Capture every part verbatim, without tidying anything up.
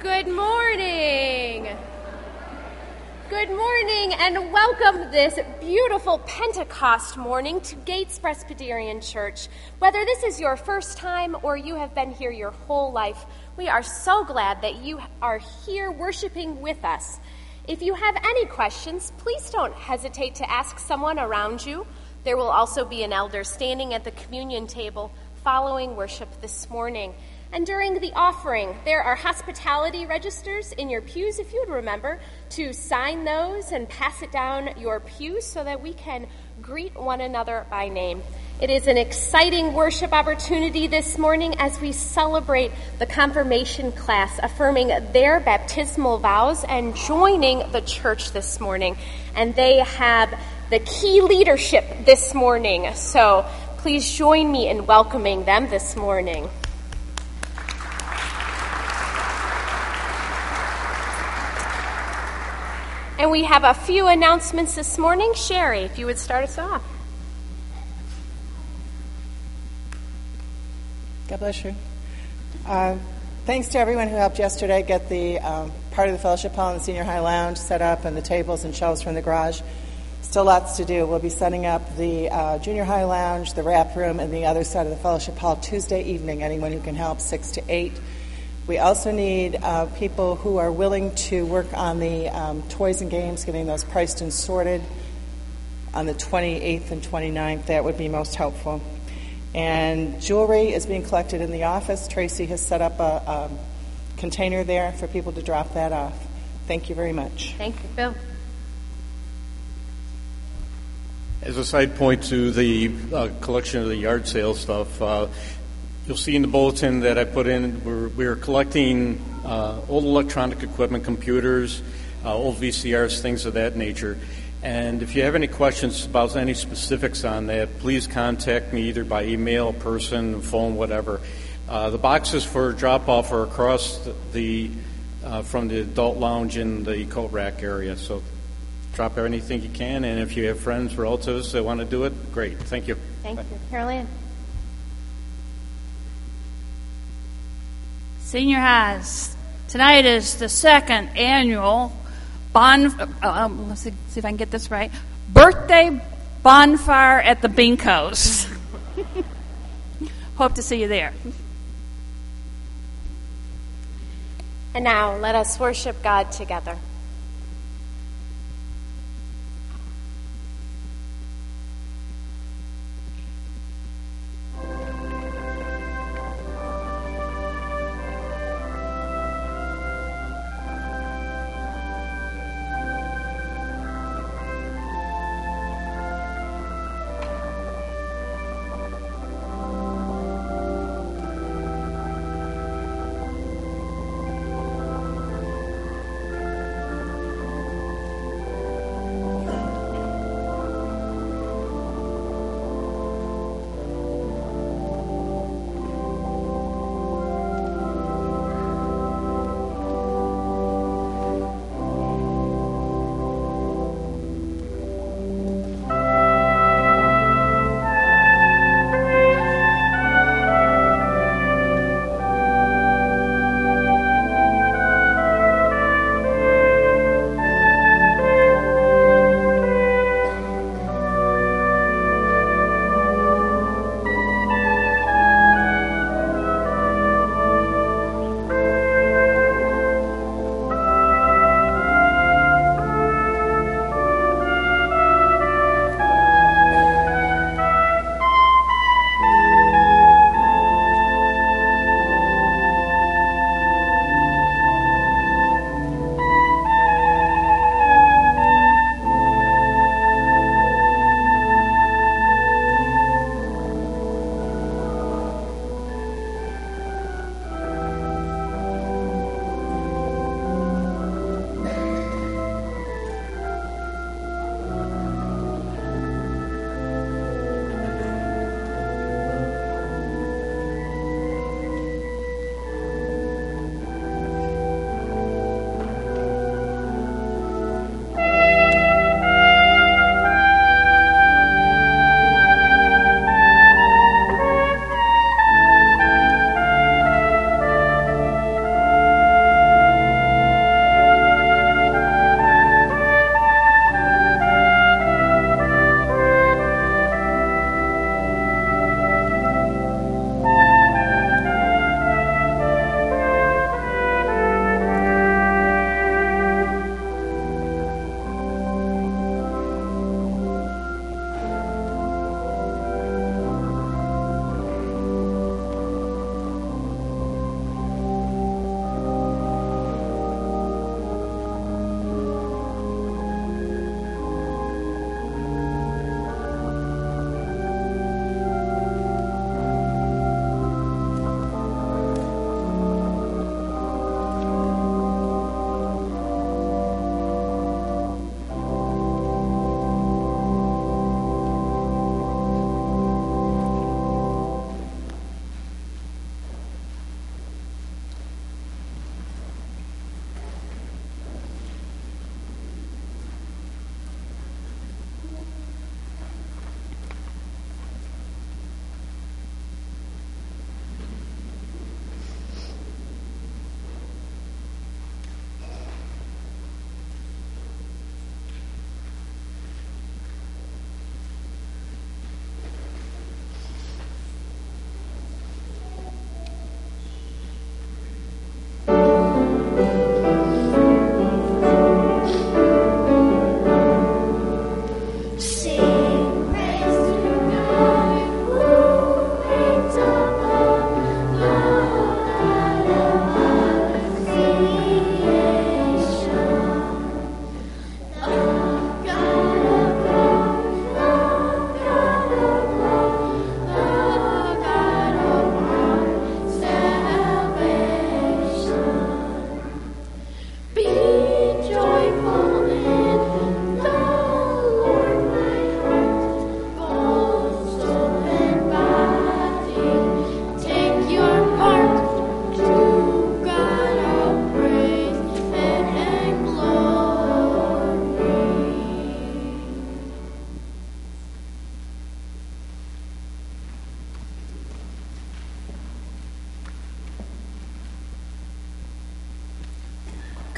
Good morning. Good morning and welcome this beautiful Pentecost morning to Gates Presbyterian Church. Whether this is your first time or you have been here your whole life, we are so glad that you are here worshiping with us. If you have any questions, please don't hesitate to ask someone around you. There will also be an elder standing at the communion table following worship this morning. And during the offering, there are hospitality registers in your pews, if you would remember, to sign those and pass it down your pews so that we can greet one another by name. It is an exciting worship opportunity this morning as we celebrate the confirmation class, affirming their baptismal vows and joining the church this morning. And they have the key leadership this morning, so please join me in welcoming them this morning. And we have a few announcements this morning. Sherry, if you would start us off. God bless you. Uh, thanks to everyone who helped yesterday get the um, part of the fellowship hall and the senior high lounge set up and the tables and shelves from the garage. Still lots to do. We'll be setting up the uh, junior high lounge, the wrap room, and the other side of the fellowship hall Tuesday evening. Anyone who can help, six to eight. We also need uh, people who are willing to work on the um, toys and games, getting those priced and sorted on the twenty-eighth and twenty-ninth. That would be most helpful. And jewelry is being collected in the office. Tracy has set up a, a container there for people to drop that off. Thank you very much. Thank you, Bill. As a side point to the uh, collection of the yard sale stuff, uh, you'll see in the bulletin that I put in, we're, we're collecting uh, old electronic equipment, computers, uh, old V C Rs, things of that nature. And if you have any questions about any specifics on that, please contact me either by email, person, phone, whatever. Uh, the boxes for drop-off are across the, the uh, from the adult lounge in the coat rack area. So drop anything you can, and if you have friends, relatives that want to do it, great. Thank you. Thank you. Caroline. Senior highs. Tonight is the second annual bon. Um, let's see, see if I can get this right. Birthday bonfire at the Binkos. Hope to see you there. And now let us worship God together.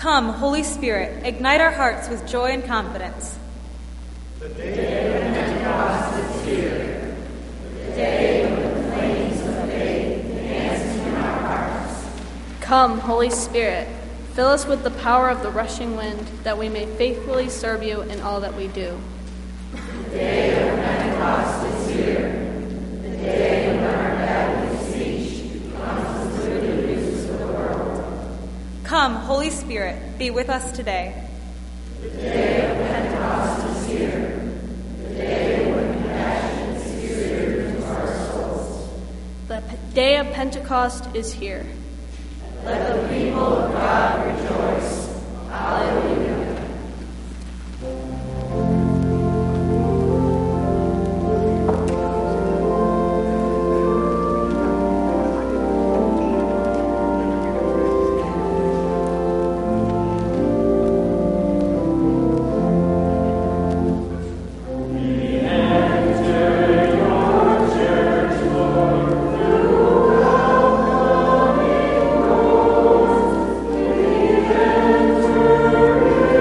Come, Holy Spirit, ignite our hearts with joy and confidence. The day of Pentecost is here. The day when the flames of faith dance in our hearts. Come, Holy Spirit, fill us with the power of the rushing wind, that we may faithfully serve you in all that we do. The day of Pentecost is here. The day when our Baptist speech becomes the good news of the world. Come, Holy Spirit, be with us today. The day of Pentecost is here. The day when compassion is seared into our souls. The p- day of Pentecost is here. Let the people of God rejoice. Hallelujah. Thank you.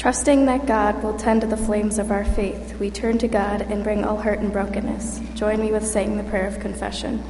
Trusting that God will tend to the flames of our faith, we turn to God and bring all hurt and brokenness. Join me with saying the prayer of confession.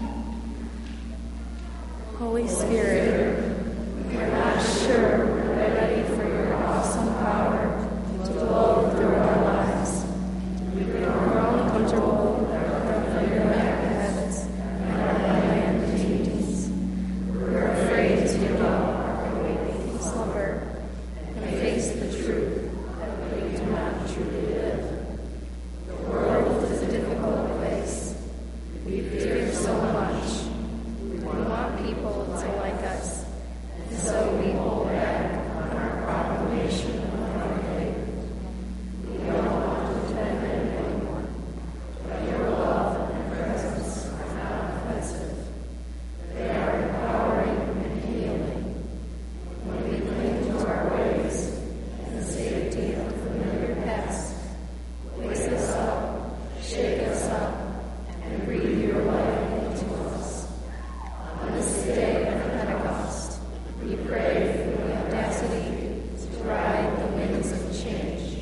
Holy Spirit, we're not sure we're ready for your awesome power to flow through our lives. We're all comfortable with our familiar methods and our bland duties. We're afraid to give up our waking slumber and face the truth. Truly live. The world is a difficult place. We fear so much. We want people to like us, and so we hold back on our proclamation of our faith. We don't want to offend anyone, but your love and presence are not offensive. They are empowering and healing. When we cling to our ways and the safety of familiar paths, wake us up, shake us up, and breathe your life into us. On this day of Pentecost, we pray for the audacity to ride the winds of change.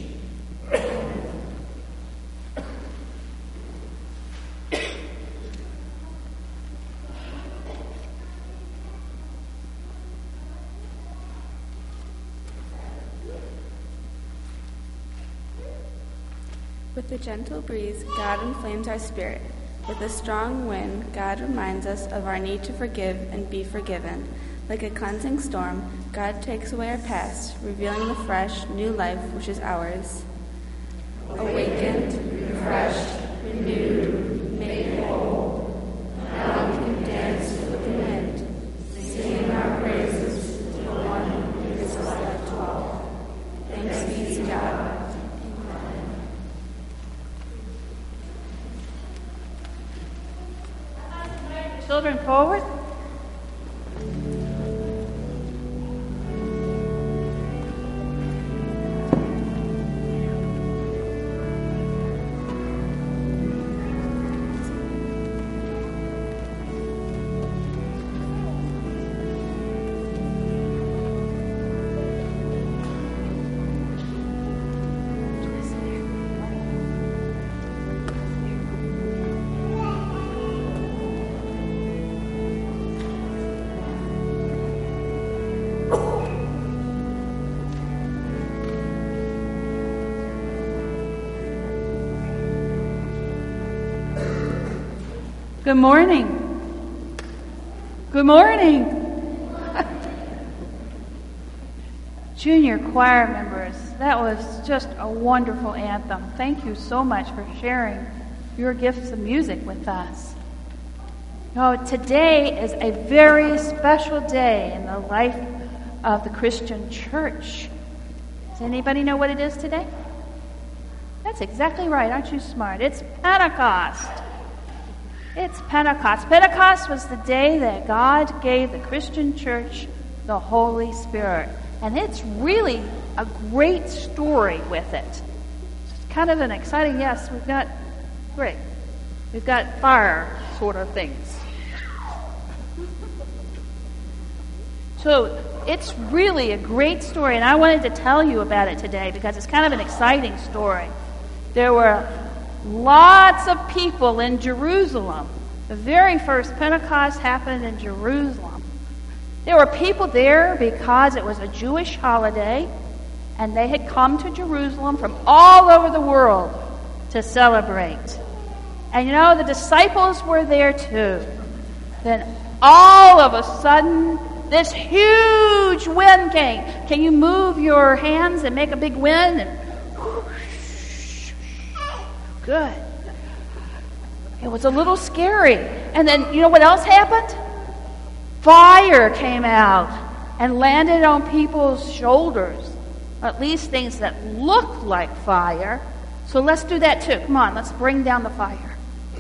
With a gentle breeze, God inflames our spirit. With a strong wind, God reminds us of our need to forgive and be forgiven. Like a cleansing storm, God takes away our past, revealing the fresh, new life which is ours. Awakened, refreshed, renewed, made whole, now we can dance with the wind, singing our praises to the one who gives us life to all. Thanks be to God. Children forward. Good morning. Good morning. Junior choir members, that was just a wonderful anthem. Thank you so much for sharing your gifts of music with us. No, today is a very special day in the life of the Christian church. Does anybody know what it is today? That's exactly right. Aren't you smart? It's Pentecost. It's Pentecost. Pentecost was the day that God gave the Christian church the Holy Spirit. And it's really a great story with it. It's kind of an exciting, yes, we've got, great. We've got fire sort of things. So it's really a great story, and I wanted to tell you about it today because it's kind of an exciting story. There were lots of people in Jerusalem. The very first Pentecost happened in Jerusalem. There were people there because it was a Jewish holiday, and they had come to Jerusalem from all over the world to celebrate. And you know, the disciples were there too. Then all of a sudden, this huge wind came. Can you move your hands and make a big wind? And good. It was a little scary. And then, you know what else happened? Fire came out and landed on people's shoulders. At least things that looked like fire. So let's do that too. Come on, let's bring down the fire.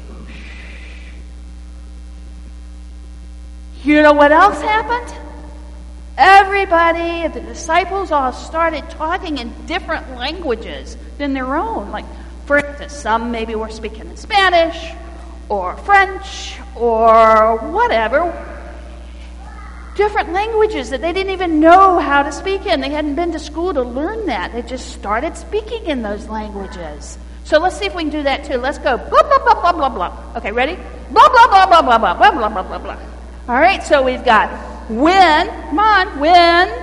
You know what else happened? Everybody, the disciples all started talking in different languages than their own. Like, for instance, some maybe were speaking in Spanish or French or whatever. different languages that they didn't even know how to speak in. They hadn't been to school to learn that. They just started speaking in those languages. So let's see if we can do that too. Let's go. Blah, blah, blah, blah, blah, blah. Okay, ready? Blah, blah, blah, blah, blah, blah, blah, blah, blah, blah, blah. All right, so we've got wind, come on, wind,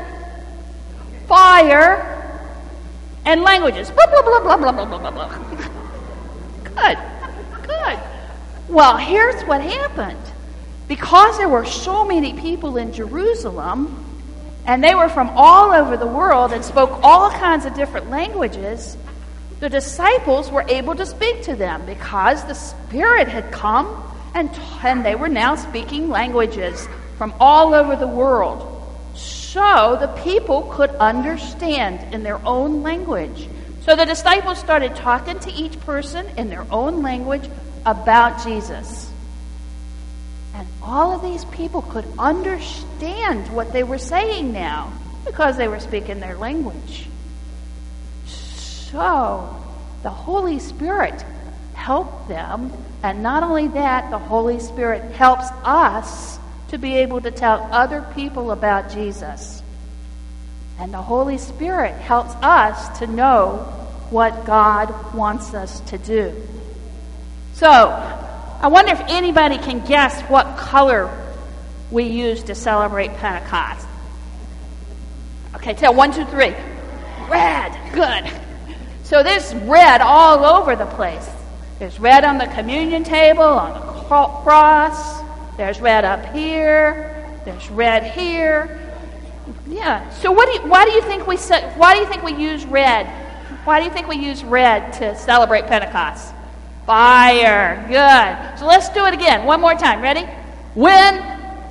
fire, and languages. Blah, blah, blah, blah, blah, blah, blah, blah, blah. Good, good. Well, here's what happened. Because there were so many people in Jerusalem, and they were from all over the world and spoke all kinds of different languages, the disciples were able to speak to them because the Spirit had come and, and they were now speaking languages from all over the world. So the people could understand in their own language. So the disciples started talking to each person in their own language about Jesus. And all of these people could understand what they were saying now because they were speaking their language. So the Holy Spirit helped them. And not only that, the Holy Spirit helps us to be able to tell other people about Jesus. And the Holy Spirit helps us to know what God wants us to do. So, I wonder if anybody can guess what color we use to celebrate Pentecost. Okay, tell one, two, three. Red. Good. So there's red all over the place. There's red on the communion table, on the cross. There's red up here. There's red here. Yeah. So what do you, why do you think we why do you think we use red? Why do you think we use red to celebrate Pentecost? Fire. Good. So let's do it again. One more time. Ready? Wind.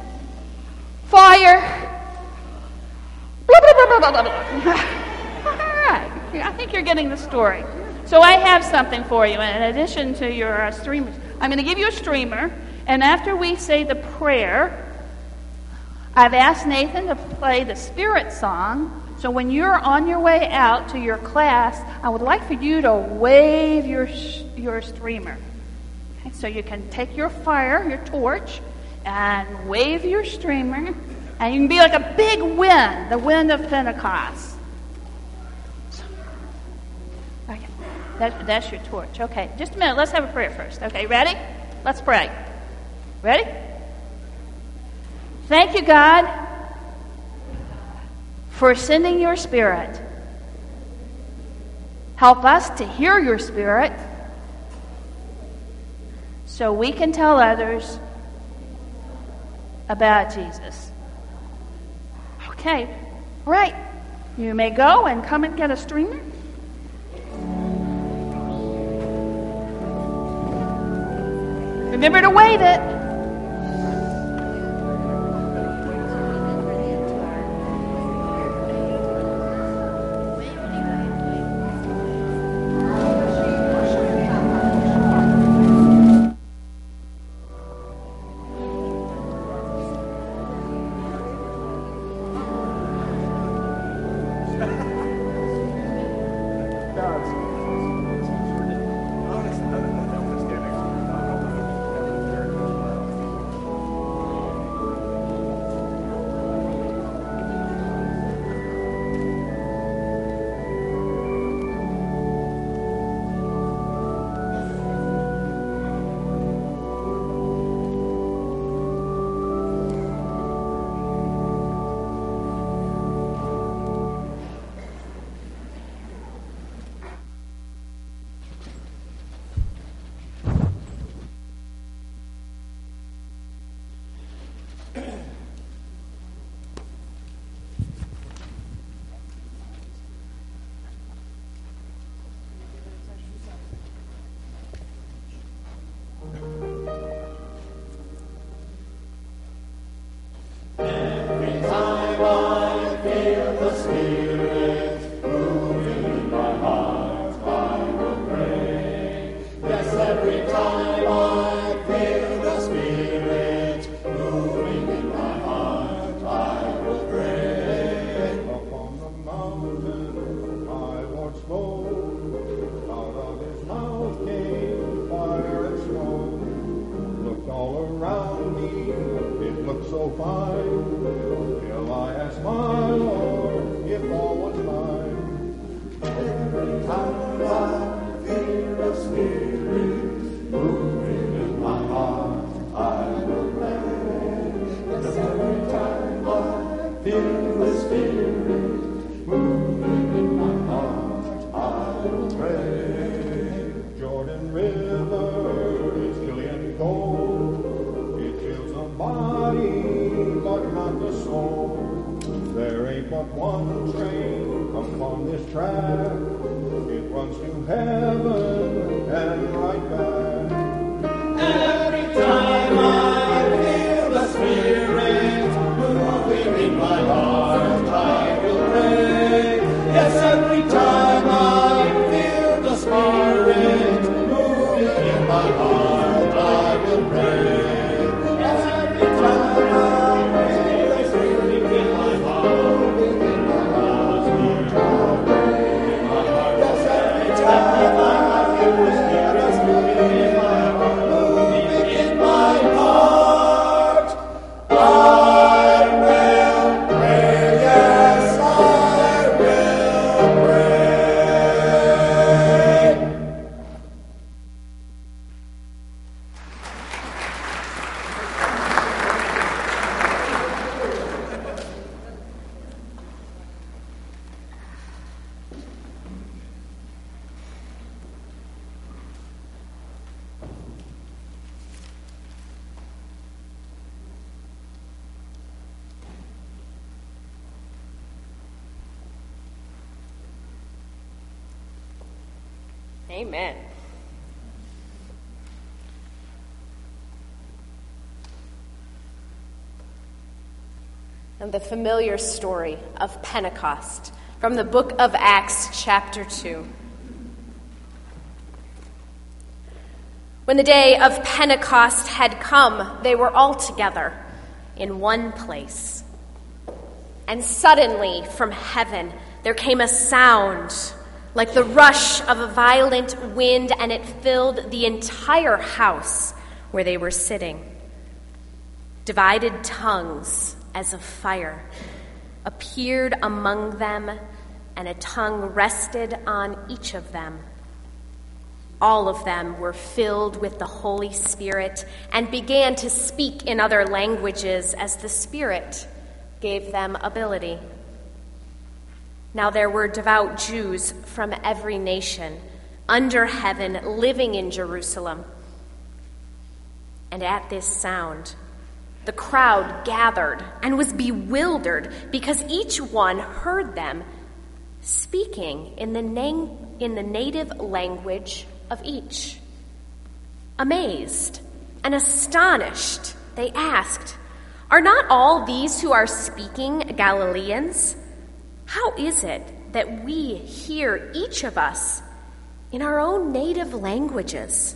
Fire. Blah, blah, blah, blah, blah, blah. All right. I think you're getting the story. So I have something for you in addition to your uh, streamers. I'm going to give you a streamer, and after we say the prayer, I've asked Nathan to play the Spirit song. So when you're on your way out to your class, I would like for you to wave your your streamer. Okay, so you can take your fire, your torch, and wave your streamer, and you can be like a big wind, the wind of Pentecost. Okay, that, that's your torch. Okay, just a minute. Let's have a prayer first. Okay, ready? Let's pray. Ready? Thank you, God, for sending your Spirit. Help us to hear your Spirit so we can tell others about Jesus. Okay, all right. You may go and come and get a streamer. Remember to wave it. feel the Spirit moving in my heart. I will pray. Jordan River is Gillian gold. It fills the body, but not the soul. There ain't but one train upon this track. It runs to heaven and right back. Every time I feel the Spirit moving in my heart, I will pray. Yes, every time I feel the Spirit moving in my heart, I will pray. Yes, every time I feel the Spirit in my heart, moving in my heart, I'll pray. Yes, every time I feel the Spirit moving in my heart, moving in my heart, I will pray. Yes, I will pray. Amen. And the familiar story of Pentecost from the book of Acts, chapter two. When the day of Pentecost had come, they were all together in one place. And suddenly from heaven there came a sound like the rush of a violent wind, and it filled the entire house where they were sitting. Divided tongues as of fire appeared among them, and a tongue rested on each of them. All of them were filled with the Holy Spirit and began to speak in other languages as the Spirit gave them ability. Now there were devout Jews from every nation under heaven living in Jerusalem. And at this sound, the crowd gathered and was bewildered because each one heard them speaking in the, na- in the native language of each. Amazed and astonished, they asked, "Are not all these who are speaking Galileans? How is it that we hear each of us in our own native languages?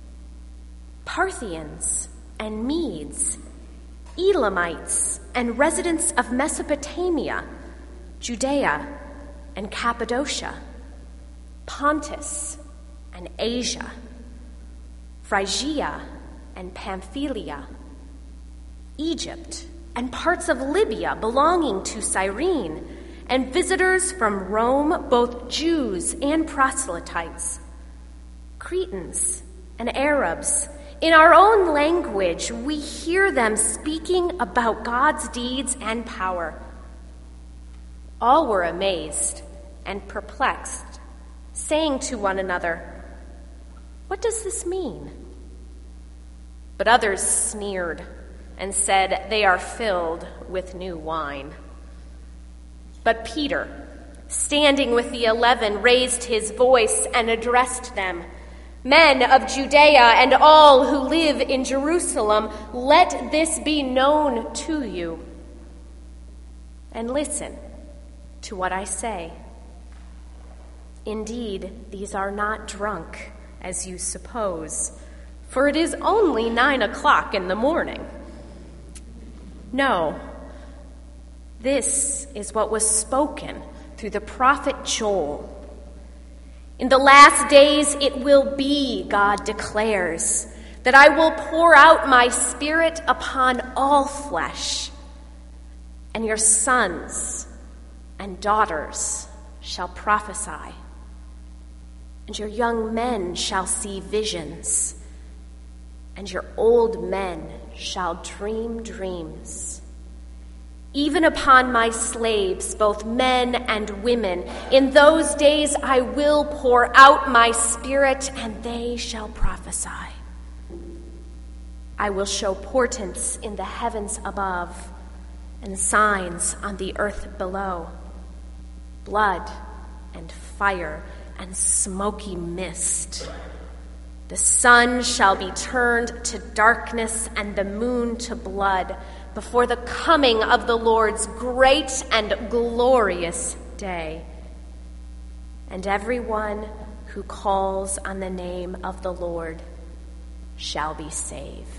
Parthians and Medes, Elamites and residents of Mesopotamia, Judea and Cappadocia, Pontus and Asia, Phrygia and Pamphylia, Egypt and parts of Libya belonging to Cyrene, and visitors from Rome, both Jews and proselytes, Cretans and Arabs. In our own language, we hear them speaking about God's deeds and power." All were amazed and perplexed, saying to one another, "What does this mean?" But others sneered and said, "They are filled with new wine." But Peter, standing with the eleven, raised his voice and addressed them, "Men of Judea and all who live in Jerusalem, let this be known to you. And listen to what I say. Indeed, these are not drunk, as you suppose, for it is only nine o'clock in the morning. No, this is what was spoken through the prophet Joel. In the last days it will be, God declares, that I will pour out my Spirit upon all flesh, and your sons and daughters shall prophesy, and your young men shall see visions, and your old men shall dream dreams. even upon my slaves, both men and women. In those days I will pour out my Spirit, and they shall prophesy. I will show portents in the heavens above and signs on the earth below, blood and fire and smoky mist. The sun shall be turned to darkness and the moon to blood before the coming of the Lord's great and glorious day. And everyone who calls on the name of the Lord shall be saved.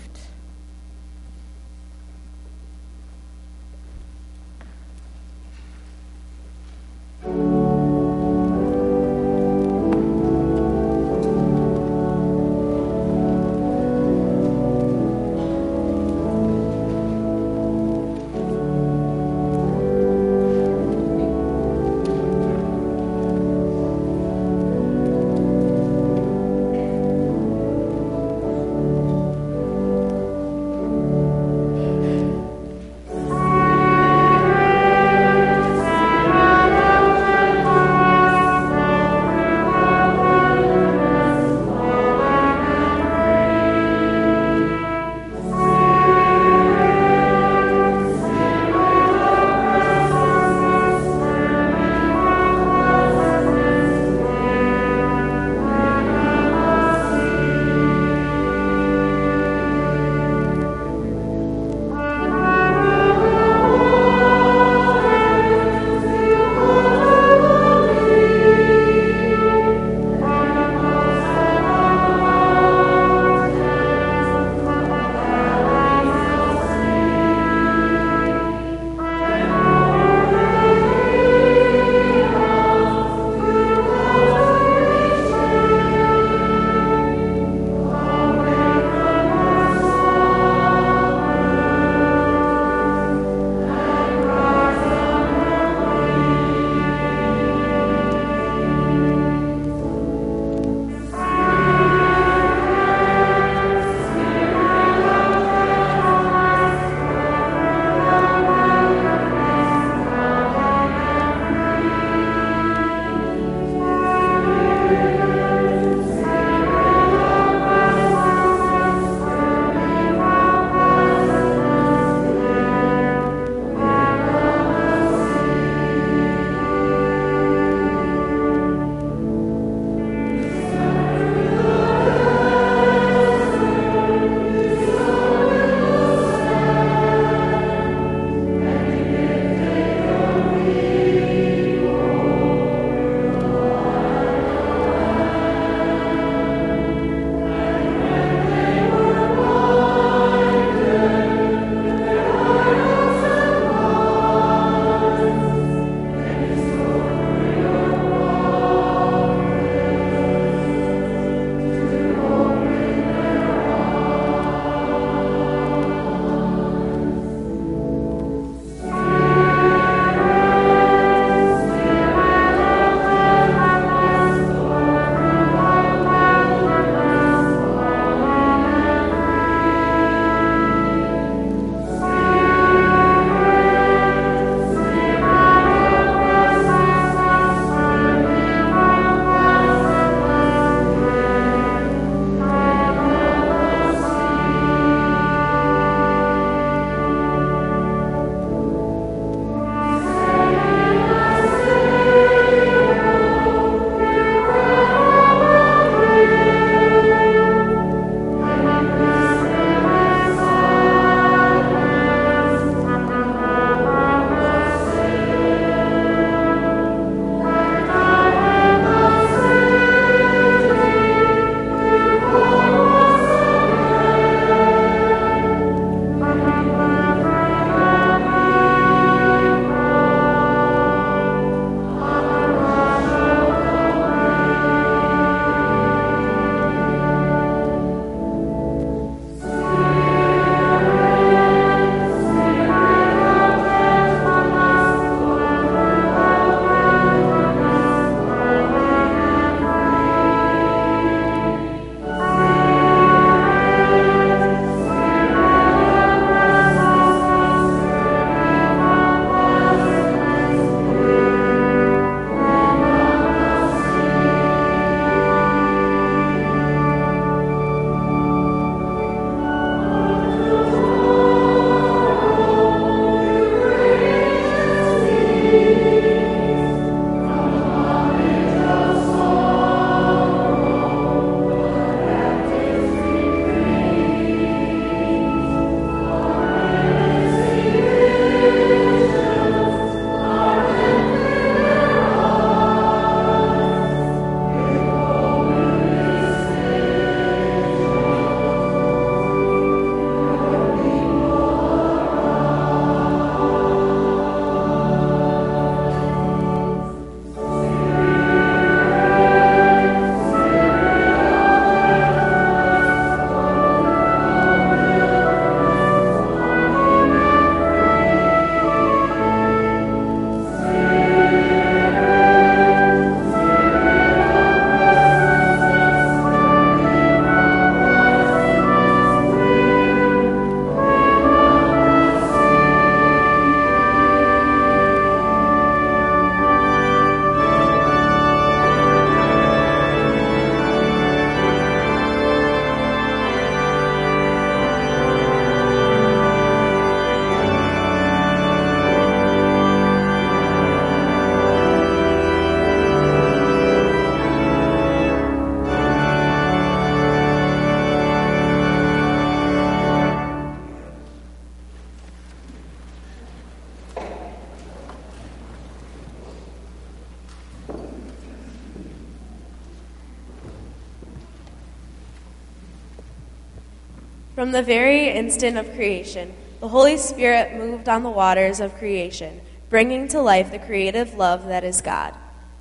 From the very instant of creation, the Holy Spirit moved on the waters of creation, bringing to life the creative love that is God.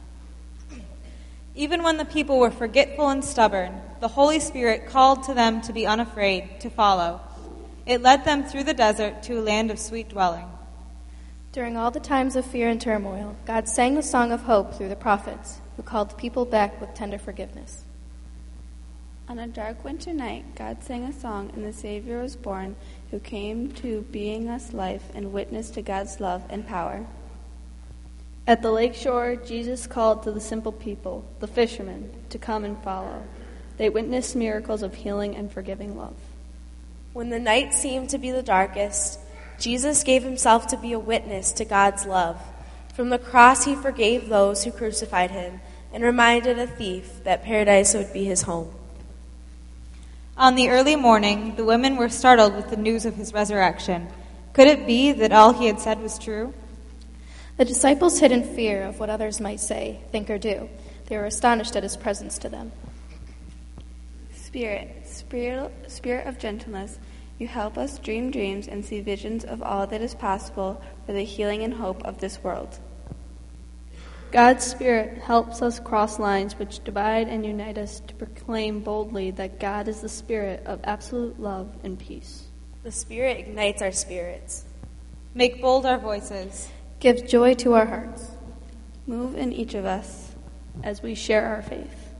Even when the people were forgetful and stubborn, the Holy Spirit called to them to be unafraid, to follow. It led them through the desert to a land of sweet dwelling. During all the times of fear and turmoil, God sang the song of hope through the prophets, who called the people back with tender forgiveness. On a dark winter night, God sang a song, and the Savior was born, who came to being us life and witness to God's love and power. At the lake shore, Jesus called to the simple people, the fishermen, to come and follow. They witnessed miracles of healing and forgiving love. When the night seemed to be the darkest, Jesus gave himself to be a witness to God's love. From the cross, he forgave those who crucified him and reminded a thief that paradise would be his home. On the early morning, the women were startled with the news of his resurrection. Could it be that all he had said was true? The disciples hid in fear of what others might say, think, or do. They were astonished at his presence to them. Spirit, spirit, spirit of gentleness, you help us dream dreams and see visions of all that is possible for the healing and hope of this world. God's Spirit helps us cross lines which divide and unite us to proclaim boldly that God is the Spirit of absolute love and peace. The Spirit ignites our spirits. Make bold our voices. Give joy to our hearts. Move in each of us as we share our faith.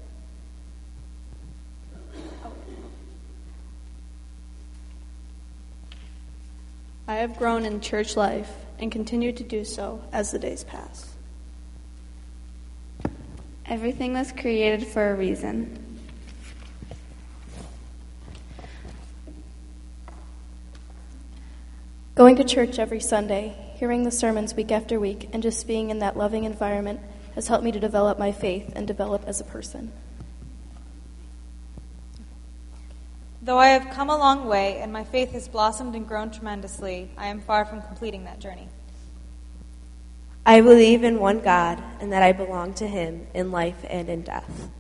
I have grown in church life and continue to do so as the days pass. Everything was created for a reason. Going to church every Sunday, hearing the sermons week after week, and just being in that loving environment has helped me to develop my faith and develop as a person. Though I have come a long way and my faith has blossomed and grown tremendously, I am far from completing that journey. I believe in one God and that I belong to him in life and in death.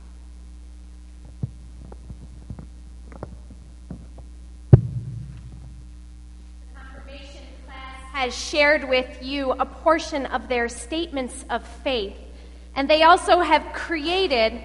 The confirmation class has shared with you a portion of their statements of faith, and they also have created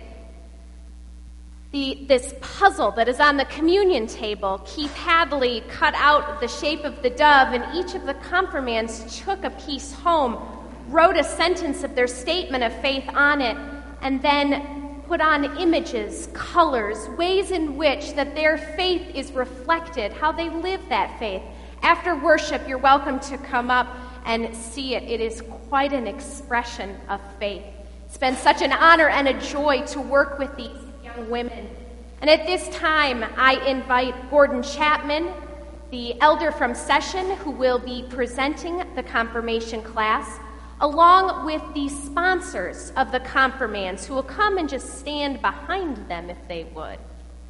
The, this puzzle that is on the communion table. Keith Hadley cut out the shape of the dove, and each of the confirmands took a piece home, wrote a sentence of their statement of faith on it, and then put on images, colors, ways in which that their faith is reflected, how they live that faith. After worship, you're welcome to come up and see it. It is quite an expression of faith. It's been such an honor and a joy to work with these young women. And at this time, I invite Gordon Chapman, the elder from Session, who will be presenting the confirmation class, along with the sponsors of the confirmands, who will come and just stand behind them if they would.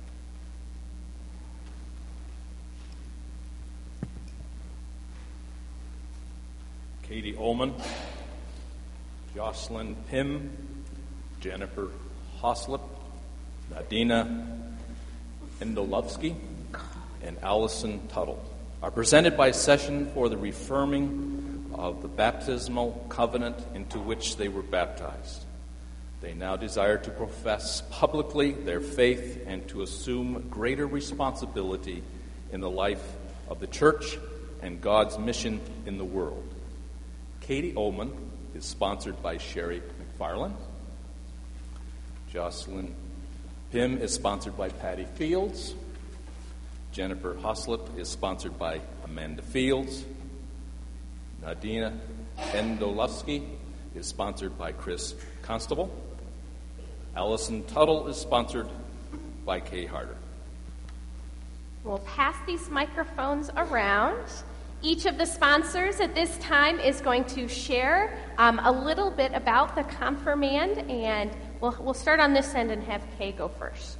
Katie Ullman, Jocelyn Pym, Jennifer Hoslip, Nadina Endolovsky, and Allison Tuttle are presented by Session for the reaffirming of the baptismal covenant into which they were baptized. They now desire to profess publicly their faith and to assume greater responsibility in the life of the church and God's mission in the world. Katie Ullman is sponsored by Sherry McFarland. Jocelyn Pym is sponsored by Patty Fields. Jennifer Hoslip is sponsored by Amanda Fields. Nadina Endolovsky is sponsored by Chris Constable. Allison Tuttle is sponsored by Kay Harder. We'll pass these microphones around. Each of the sponsors at this time is going to share um, a little bit about the confirmand, and we'll, we'll start on this end and have Kay go first.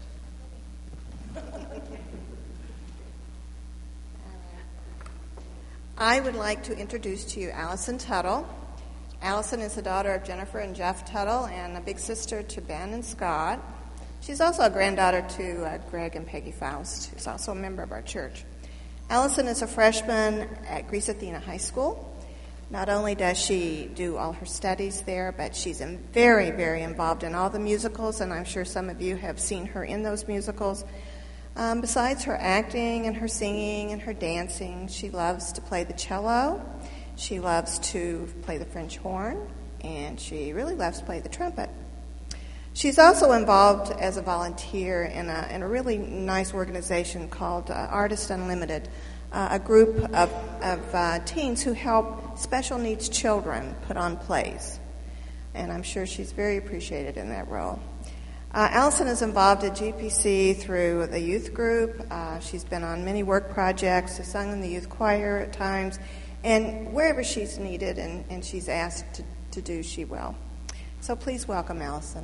I would like to introduce to you Allison Tuttle. Allison is the daughter of Jennifer and Jeff Tuttle and a big sister to Ben and Scott. She's also a granddaughter to uh, Greg and Peggy Faust, who's also a member of our church. Allison is a freshman at Greece Athena High School. Not only does she do all her studies there, but she's in very, very involved in all the musicals, and I'm sure some of you have seen her in those musicals. Um, besides her acting and her singing and her dancing, she loves to play the cello. She loves to play the French horn, and she really loves to play the trumpet. She's also involved as a volunteer in a, in a really nice organization called uh, Artists Unlimited, uh, a group of, of uh, teens who help special needs children put on plays. And I'm sure she's very appreciated in that role. Uh, Allison is involved at G P C through the youth group. Uh, she's been on many work projects, has sung in the youth choir at times, and wherever she's needed and, and she's asked to, to do, she will. So please welcome Allison.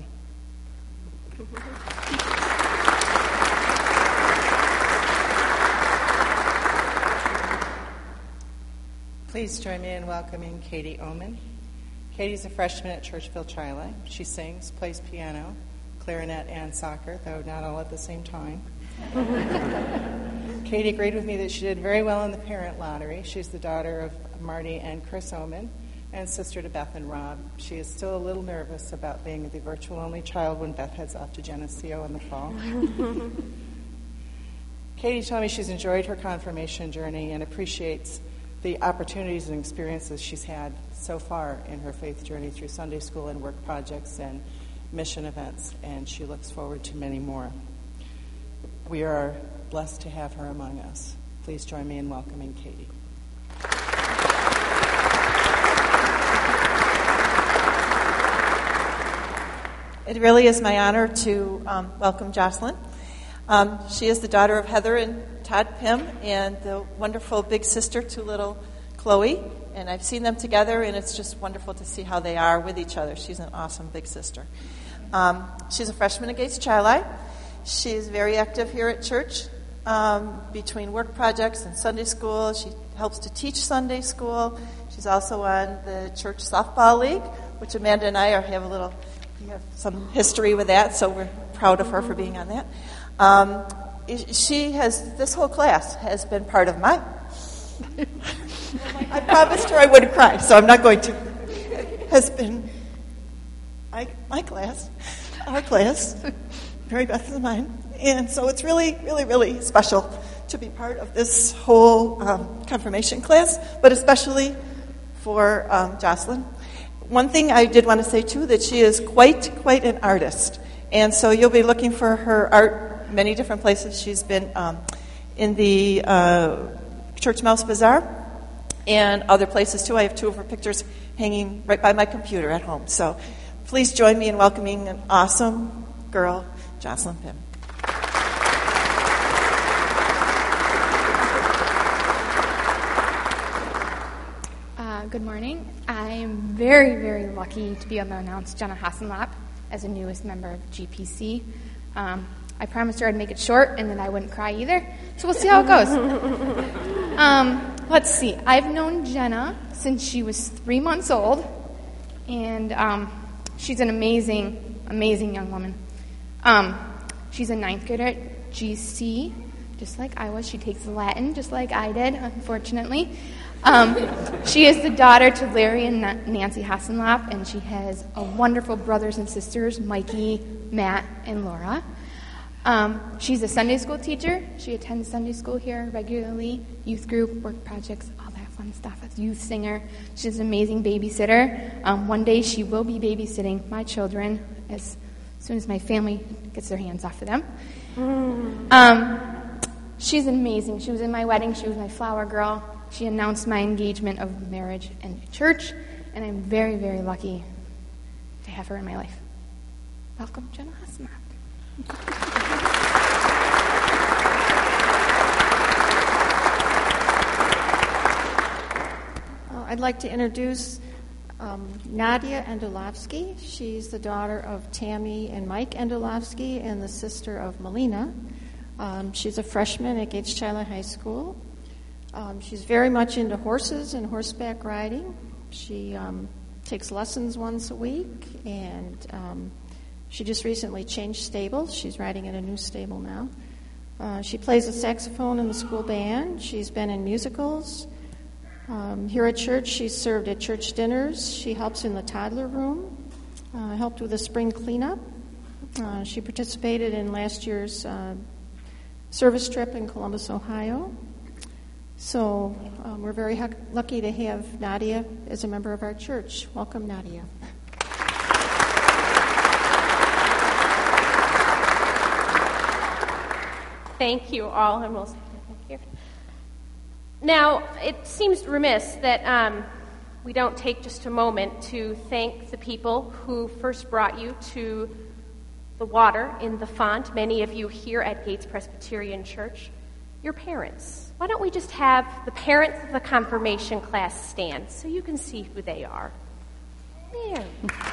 Please join me in welcoming Katie Oman. Katie's a freshman at Churchville Chile. She sings, plays piano, clarinet, and soccer, though not all at the same time. Katie agreed with me that she did very well in the parent lottery. She's the daughter of Marty and Chris Oman and sister to Beth and Rob. She is still a little nervous about being the virtual only child when Beth heads off to Geneseo in the fall. Katie told me she's enjoyed her confirmation journey and appreciates the opportunities and experiences she's had so far in her faith journey through Sunday school and work projects and mission events, and she looks forward to many more. We are blessed to have her among us. Please join me in welcoming Katie. It really is my honor to um, welcome Jocelyn. Um, she is the daughter of Heather and Todd Pym and the wonderful big sister to little Chloe. And I've seen them together, and it's just wonderful to see how they are with each other. She's an awesome big sister. Um, she's a freshman at Gates Chili. She's very active here at church um, between work projects and Sunday school. She helps to teach Sunday school. She's also on the church softball league, which Amanda and I are, have a little, we have some history with that, so we're proud of her for being on that. Um, she has, this whole class has been part of mine. I promised her I wouldn't cry, so I'm not going to. Has been my, my class, our class, Mary Beth is mine, and so it's really, really, really special to be part of this whole um, confirmation class, but especially for um, Jocelyn. One thing I did want to say too, that she is quite, quite an artist, and so you'll be looking for her art many different places. She's been um, in the uh, Church Mouse Bazaar and other places too. I have two of her pictures hanging right by my computer at home. So please join me in welcoming an awesome girl, Jocelyn Pym. Uh, good morning. I am very, very lucky to be able to announce Jenna Hassenlap as the newest member of G P C. Um, I promised her I'd make it short and that I wouldn't cry either. So we'll see how it goes. um, let's see. I've known Jenna since she was three months old, and um, she's an amazing, amazing young woman. Um, she's a ninth grader at G C, just like I was. She takes Latin, just like I did, unfortunately. Um, she is the daughter to Larry and Nancy Hassenlap, and she has a wonderful brothers and sisters, Mikey, Matt, and Laura. Um, she's a Sunday school teacher. She attends Sunday school here regularly, youth group, work projects, all that fun stuff. A youth singer. She's an amazing babysitter. Um, one day she will be babysitting my children as soon as my family gets their hands off of them. Mm. Um, she's amazing. She was in my wedding. She was my flower girl. She announced my engagement of marriage and church, and I'm very, very lucky to have her in my life. Welcome, Jenna Hassenlap. I'd like to introduce um, Nadia Endolovsky. She's the daughter of Tammy and Mike Endolovsky and the sister of Melina. Um, she's a freshman at Gates Chili High School. Um, she's very much into horses and horseback riding. She um, takes lessons once a week, and um, She just recently changed stables. She's riding in a new stable now. Uh, she plays the saxophone in the school band. She's been in musicals. Um, here at church, she's served at church dinners. She helps in the toddler room, uh, helped with the spring cleanup. Uh, she participated in last year's uh, service trip in Columbus, Ohio. So um, we're very hu- lucky to have Nadia as a member of our church. Welcome, Nadia. Thank you all, and we'll here. Now, it seems remiss that um, we don't take just a moment to thank the people who first brought you to the water in the font, many of you here at Gates Presbyterian Church, your parents. Why don't we just have the parents of the confirmation class stand so you can see who they are? There.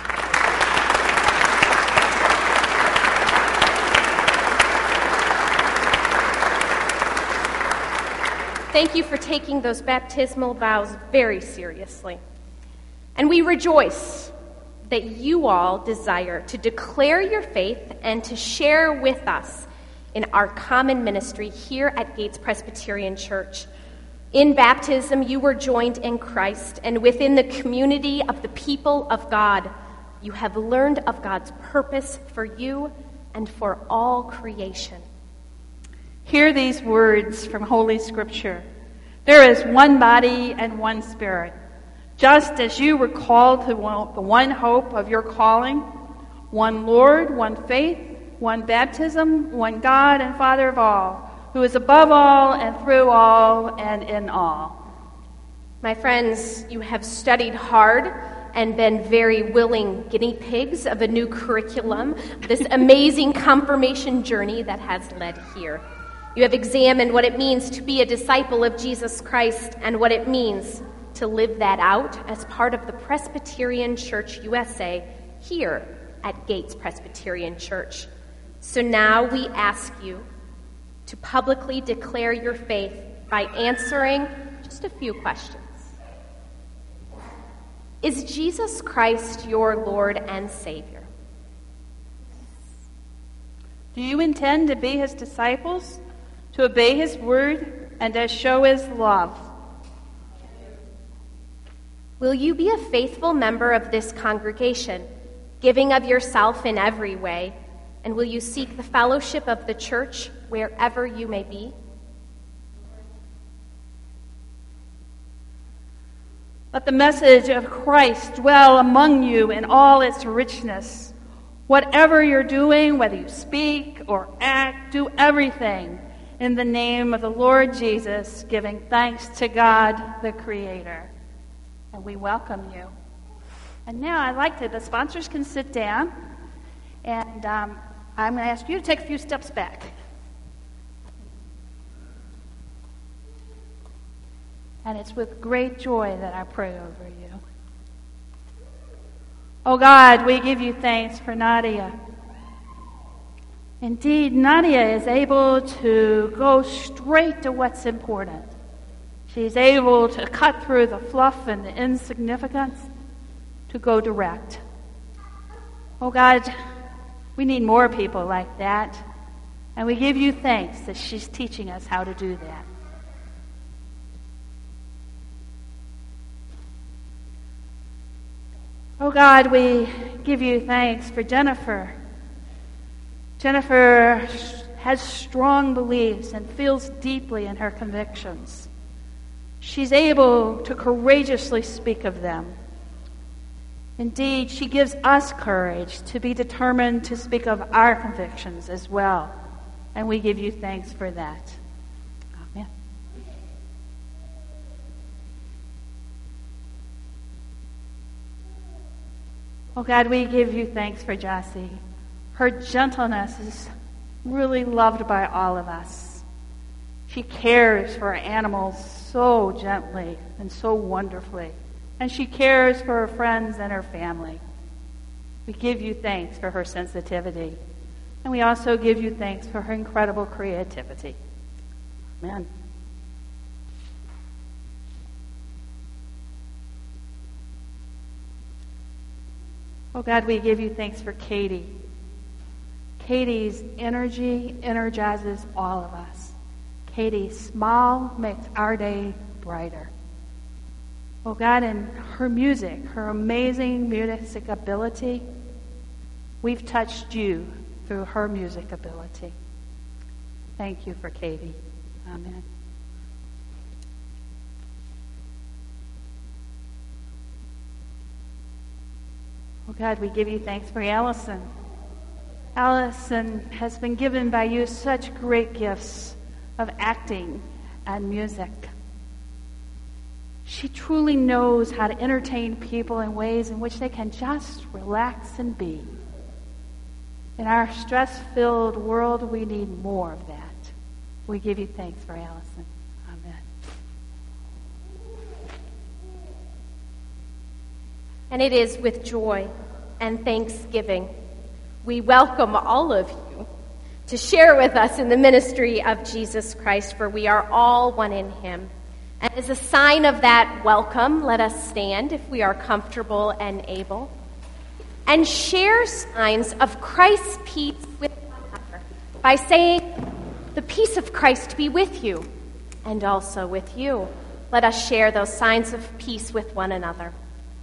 Thank you for taking those baptismal vows very seriously. And we rejoice that you all desire to declare your faith and to share with us in our common ministry here at Gates Presbyterian Church. In baptism, you were joined in Christ, and within the community of the people of God, you have learned of God's purpose for you and for all creation. Hear these words from Holy Scripture. There is one body and one Spirit. Just as you were called to the one hope of your calling, one Lord, one faith, one baptism, one God and Father of all, who is above all and through all and in all. My friends, you have studied hard and been very willing guinea pigs of a new curriculum, this amazing confirmation journey that has led here. You have examined what it means to be a disciple of Jesus Christ and what it means to live that out as part of the Presbyterian Church U S A here at Gates Presbyterian Church. So now we ask you to publicly declare your faith by answering just a few questions. Is Jesus Christ your Lord and Savior? Do you intend to be his disciples, to obey his word, and to show his love? Will you be a faithful member of this congregation, giving of yourself in every way, and will you seek the fellowship of the church wherever you may be? Let the message of Christ dwell among you in all its richness. Whatever you're doing, whether you speak or act, do everything in the name of the Lord Jesus, giving thanks to God, the Creator. And we welcome you. And now I'd like to, the sponsors can sit down, and um, I'm going to ask you to take a few steps back. And it's with great joy that I pray over you. Oh God, we give you thanks for Nadia. Indeed, Nadia is able to go straight to what's important. She's able to cut through the fluff and the insignificance to go direct. Oh God, we need more people like that. And we give you thanks that she's teaching us how to do that. Oh God, we give you thanks for Jennifer. Jennifer has strong beliefs and feels deeply in her convictions. She's able to courageously speak of them. Indeed, she gives us courage to be determined to speak of our convictions as well. And we give you thanks for that. Amen. Oh God, we give you thanks for Jessie. Her gentleness is really loved by all of us. She cares for her animals so gently and so wonderfully. And she cares for her friends and her family. We give you thanks for her sensitivity. And we also give you thanks for her incredible creativity. Amen. Oh God, we give you thanks for Katie. Katie's energy energizes all of us. Katie's smile makes our day brighter. Oh God, in her music, her amazing music ability, we've touched you through her music ability. Thank you for Katie. Amen. Oh God, we give you thanks for Allison. Allison has been given by you such great gifts of acting and music. She truly knows how to entertain people in ways in which they can just relax and be. In our stress-filled world, we need more of that. We give you thanks for Allison. Amen. And it is with joy and thanksgiving we welcome all of you to share with us in the ministry of Jesus Christ, for we are all one in him. And as a sign of that welcome, let us stand, if we are comfortable and able, and share signs of Christ's peace with one another by saying, "The peace of Christ be with you, and also with you." Let us share those signs of peace with one another.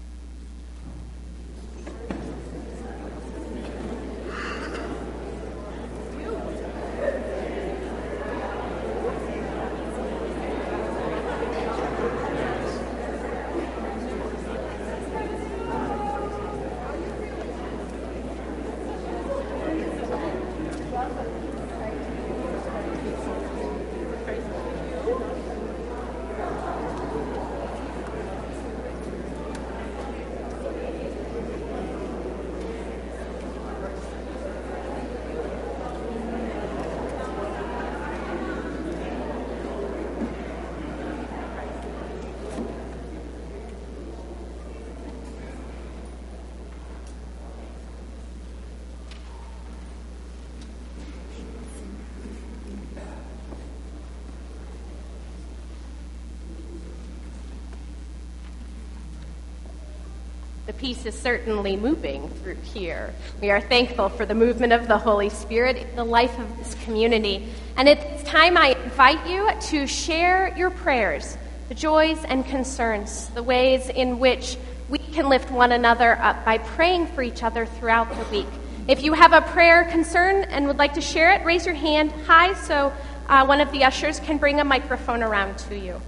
The peace is certainly moving through here. We are thankful for the movement of the Holy Spirit in the life of this community. And at this time, I invite you to share your prayers, the joys and concerns, the ways in which we can lift one another up by praying for each other throughout the week. If you have a prayer concern and would like to share it, raise your hand high so uh, one of the ushers can bring a microphone around to you.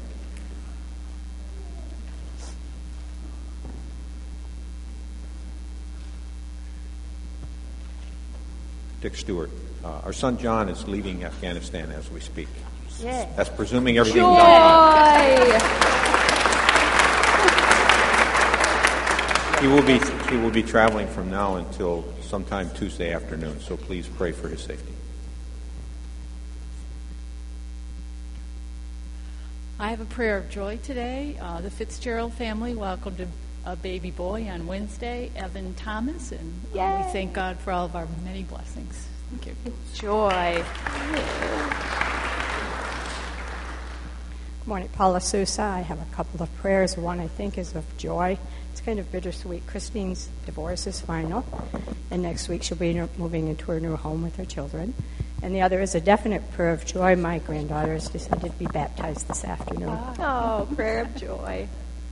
Dick Stewart. Uh, our son John is leaving Afghanistan as we speak. Yeah. That's presuming everything's Joy. done. He will be he will be traveling from now until sometime Tuesday afternoon. So please pray for his safety. I have a prayer of joy today. Uh, the Fitzgerald family welcomed a, a baby boy on Wednesday, Evan Thomas, and uh, we thank God for all of our many blessings. Thank you. Joy. Good morning, Paula Sousa. I have a couple of prayers. One, I think, is of joy. It's kind of bittersweet. Christine's divorce is final, and next week she'll be moving into her new home with her children. And the other is a definite prayer of joy. My granddaughter has decided to be baptized this afternoon. Oh, prayer of joy.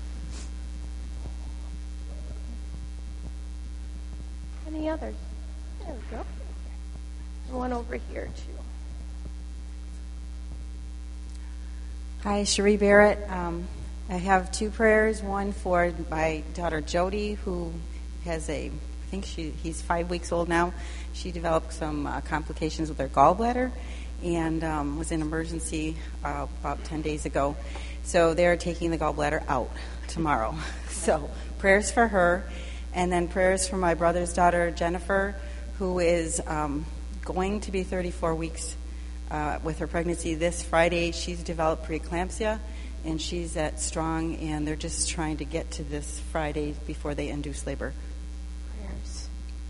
Any others? There we go. One over here, too. Hi, Cherie Barrett. Um, I have two prayers. One for my daughter Jody, who has a, I think she he's five weeks old now. She developed some uh, complications with her gallbladder and um, was in emergency uh, about ten days ago. So they're taking the gallbladder out tomorrow. So prayers for her. And then prayers for my brother's daughter, Jennifer, who is um, going to be thirty-four weeks uh, with her pregnancy. This Friday, she's developed preeclampsia, and she's at Strong, and they're just trying to get to this Friday before they induce labor. Prayers.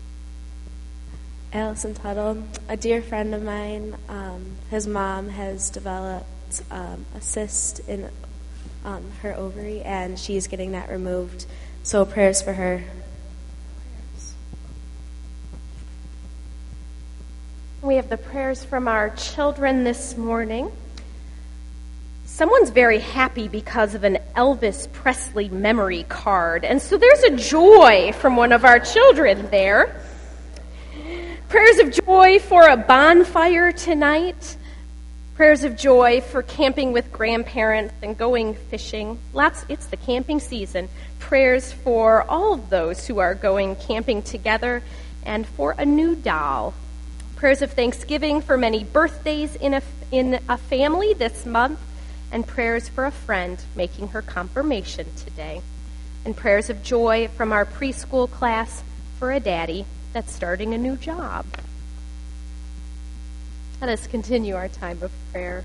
Allison Tuttle, a dear friend of mine, um, his mom has developed um, a cyst in um, her ovary, and she's getting that removed. So prayers for her. We have the prayers from our children this morning. Someone's very happy because of an Elvis Presley memory card, and so there's a joy from one of our children there. Prayers of joy for a bonfire tonight. Prayers of joy for camping with grandparents and going fishing. Lots, it's the camping season. Prayers for all of those who are going camping together and for a new doll. Prayers of thanksgiving for many birthdays in a, in a family this month, and prayers for a friend making her confirmation today. And prayers of joy from our preschool class for a daddy that's starting a new job. Let us continue our time of prayer.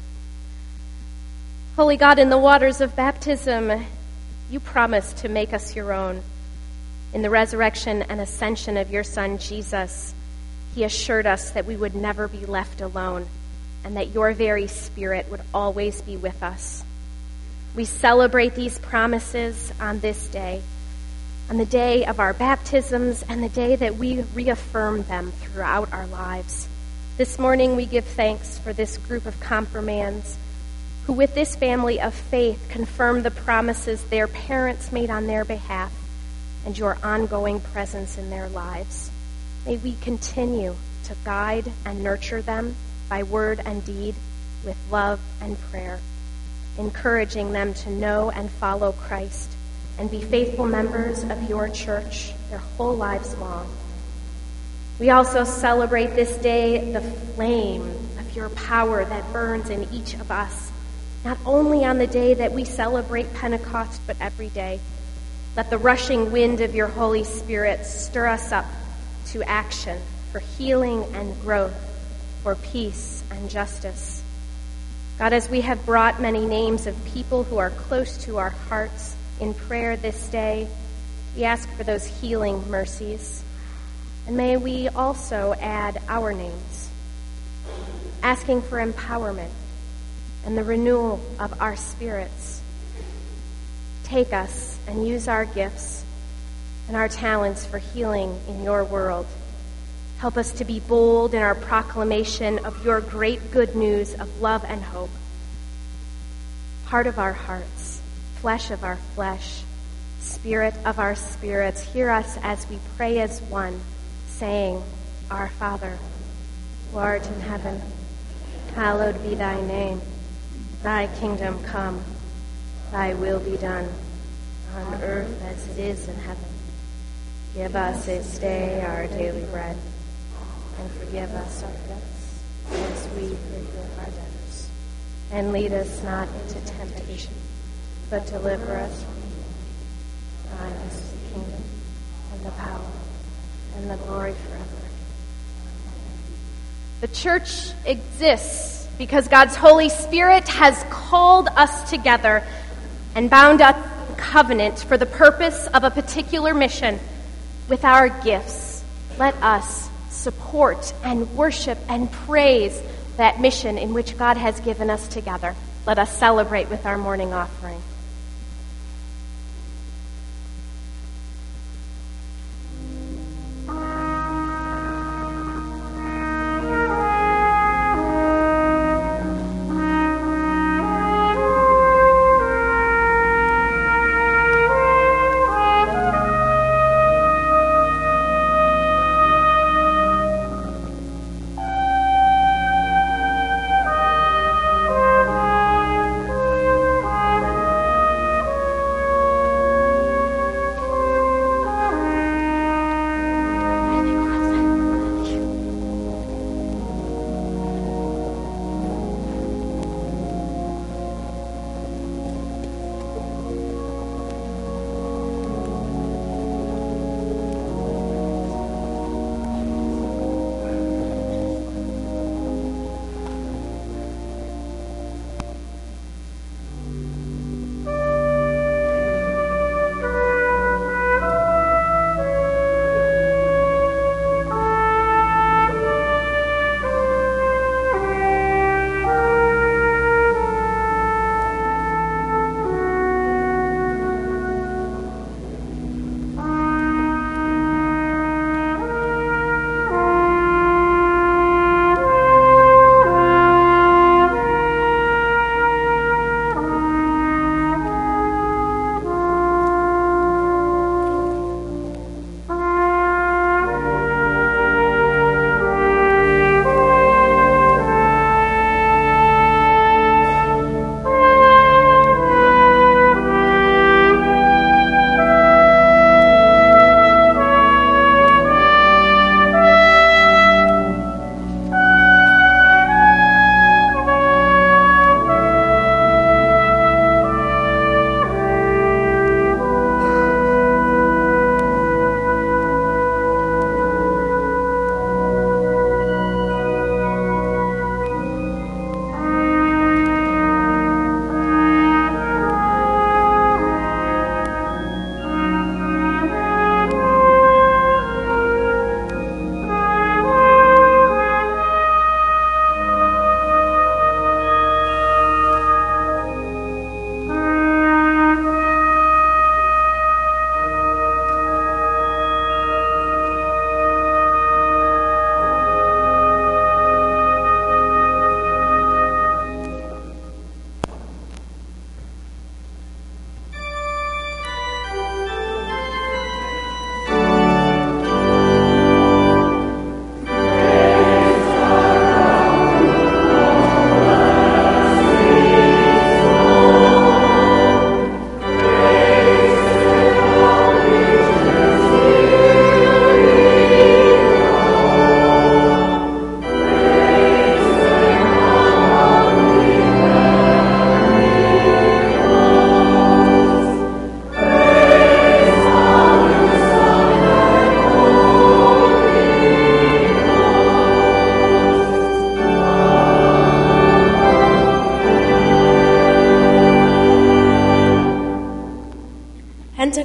Holy God, in the waters of baptism, you promised to make us your own. In the resurrection and ascension of your Son, Jesus, he assured us that we would never be left alone and that your very Spirit would always be with us. We celebrate these promises on this day, on the day of our baptisms and the day that we reaffirm them throughout our lives. This morning we give thanks for this group of confirmands who with this family of faith confirm the promises their parents made on their behalf and your ongoing presence in their lives. May we continue to guide and nurture them by word and deed with love and prayer, encouraging them to know and follow Christ and be faithful members of your church their whole lives long. We also celebrate this day the flame of your power that burns in each of us, not only on the day that we celebrate Pentecost, but every day. Let the rushing wind of your Holy Spirit stir us up to action for healing and growth, for peace and justice. God, as we have brought many names of people who are close to our hearts in prayer this day, we ask for those healing mercies. And may we also add our names, asking for empowerment and the renewal of our spirits. Take us and use our gifts and our talents for healing in your world. Help us to be bold in our proclamation of your great good news of love and hope. Heart of our hearts, flesh of our flesh, spirit of our spirits, hear us as we pray as one, saying, Our Father, who art in heaven, hallowed be thy name. Thy kingdom come, thy will be done, on earth as it is in heaven. Give us this day our daily bread, and forgive us our debts, as we forgive our debtors. And lead us not into temptation, but deliver us from evil. Thine is the kingdom, and the power, and the glory forever. The church exists because God's Holy Spirit has called us together and bound us in covenant for the purpose of a particular mission. With our gifts, let us support and worship and praise that mission in which God has given us together. Let us celebrate with our morning offering.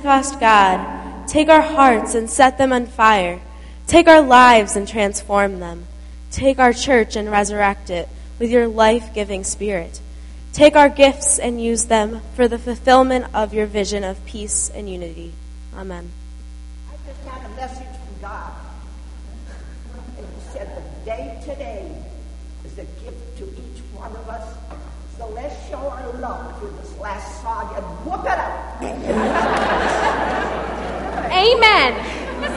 Pentecost God, take our hearts and set them on fire. Take our lives and transform them. Take our church and resurrect it with your life-giving spirit. Take our gifts and use them for the fulfillment of your vision of peace and unity. Amen. I just had a message from God. And he said the day today is a gift to each one of us. So let's show our love through this last song and whoop it up. Amen.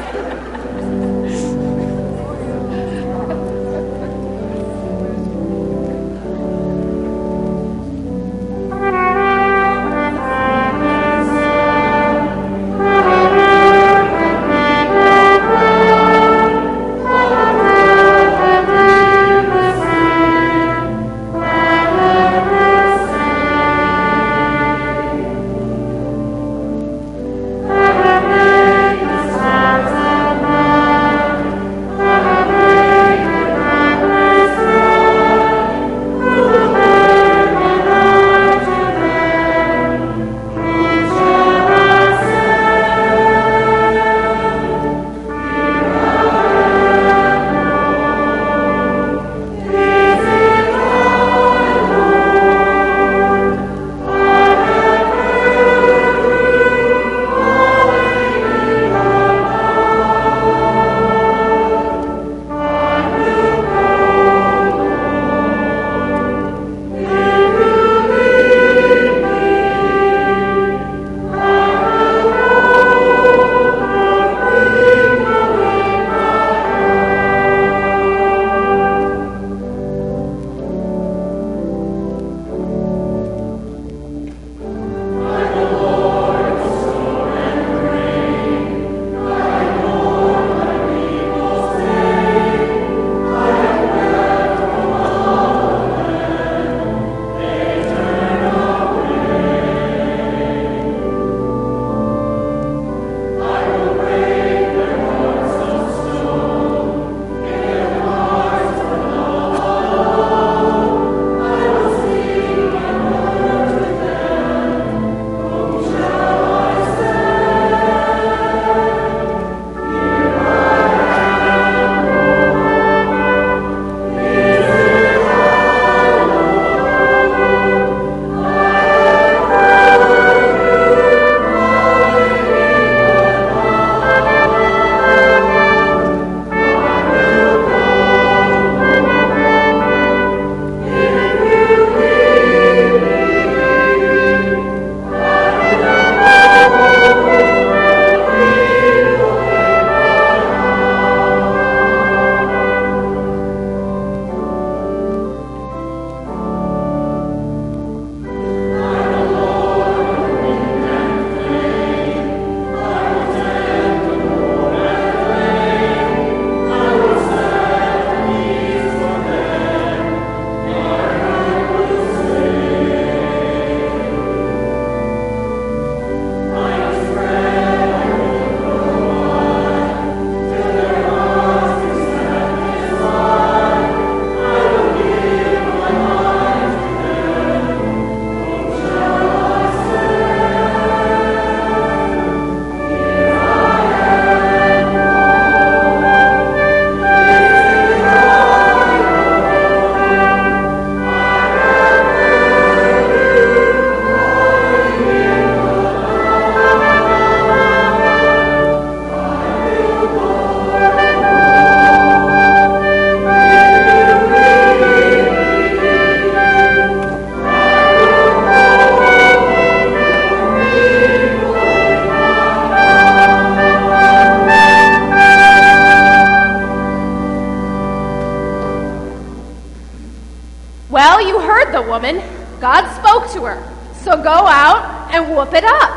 Well, you heard the woman. God spoke to her. So go out and whoop it up.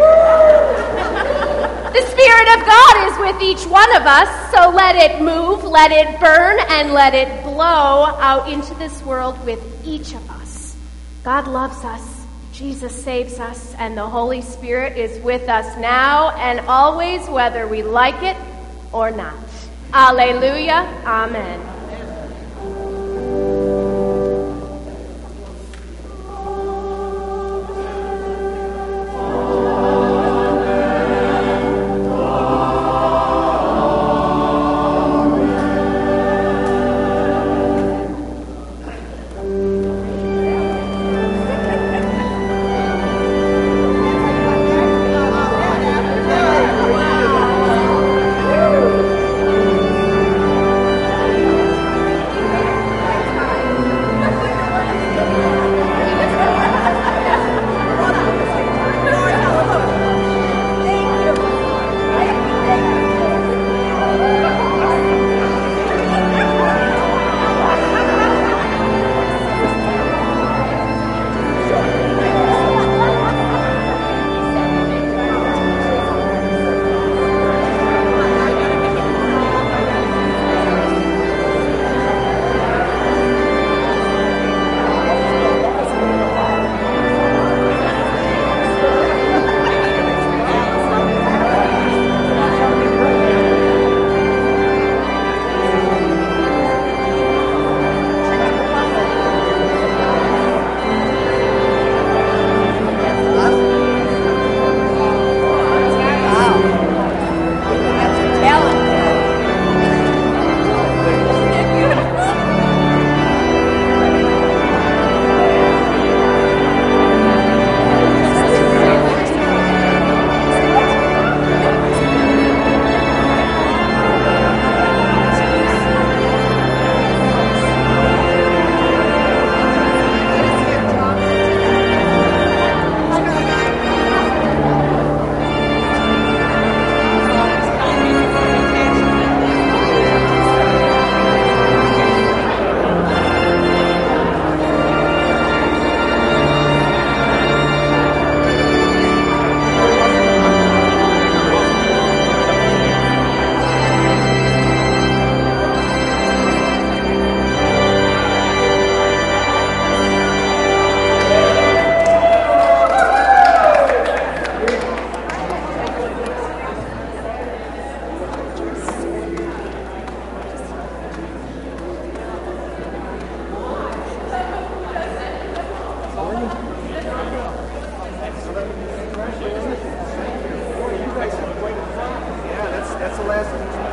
The Spirit of God is with each one of us, so let it move, let it burn, and let it blow out into this world with each of us. God loves us, Jesus saves us, and the Holy Spirit is with us now and always, whether we like it or not. Alleluia. Amen. Amen. That's the last one.